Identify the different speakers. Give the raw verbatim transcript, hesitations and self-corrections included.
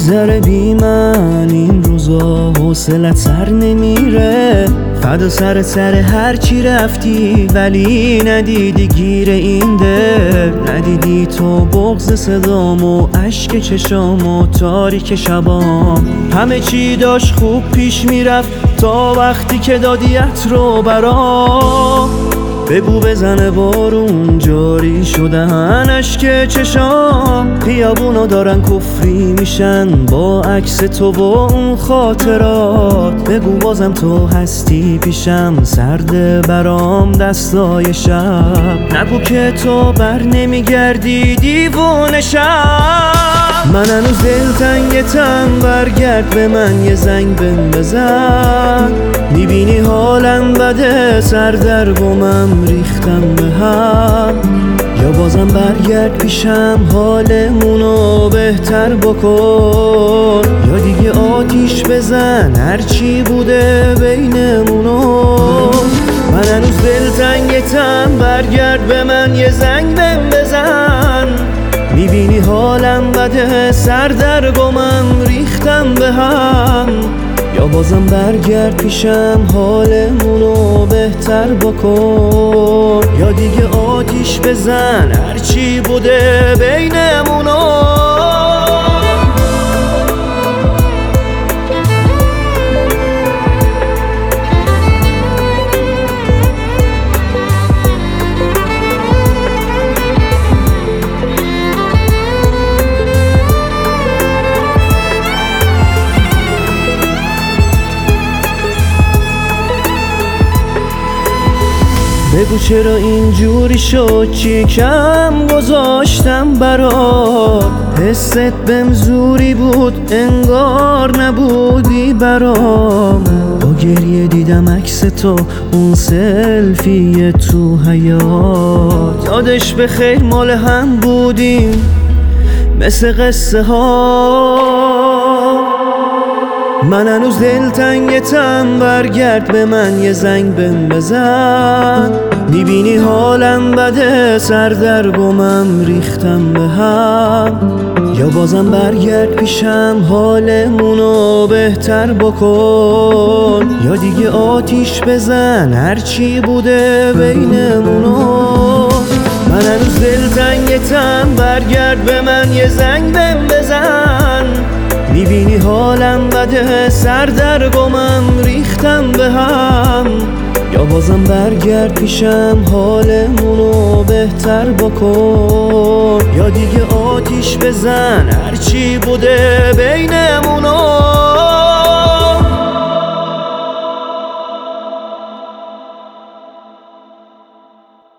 Speaker 1: ذره بی من این روزا حوصلت سر نمیره. فدا سر سر هر چی رفتی ولی ندیدی گیر این دل. ندیدی تو بغض صدام و اشک چشام و تاریک شبام. همه چی داشت خوب پیش میرفت تا وقتی که دادیت رو برام. بگو بزنه بارون جاری شدن اشک چشام. خیابونا دارن کفری میشن با عکس تو و اون خاطرات. بگو بازم تو هستی پیشم سرد برام دستای شب. نگو که تو بر نمیگردی دیوونه شب. من هنوز دلتنگتم برگرد به من یه زنگ بهم بزن. میبینی حالم بده سر در گمم ریختم به هم. یا بازم برگرد پیشم حالمونو بهتر بکن. یا دیگه آتیش بزن هرچی بوده بینمونو. من هنوز دلتنگتم برگرد به من یه زنگ بهم بزن. میبینی حالم بده سر در گمم ریختم به هم. یا بازم برگرد پیشم حالمونو بهتر بکن. یا دیگه آتیش بزن هرچی بوده بینمونو. بگو چرا اینجوری شد چی کم گذاشتم برات. حست بهم زوری بود انگار نبودی برام. با گریه دیدم عکس تو اون سلفی تو حیاط. یادش بخیر مال هم بودیم مثل قصه ها. من هنوز دلتنگتم برگرد به من یه زنگ بهم بزن. میبینی حالم بده سر در گمم ریختم به هم. یا بازم برگرد پیشم حالمونو بهتر بکن. یا دیگه آتیش بزن هرچی بوده بینمونو. من هنوز دلتنگتم برگرد به من یه زنگ بهم بزن. میبینی حالم بده سر در گمم ریختم به هم. یا بازم برگرد پیشم حالمونو بهتر بکن. یا دیگه آتیش بزن هرچی بوده بینمونو.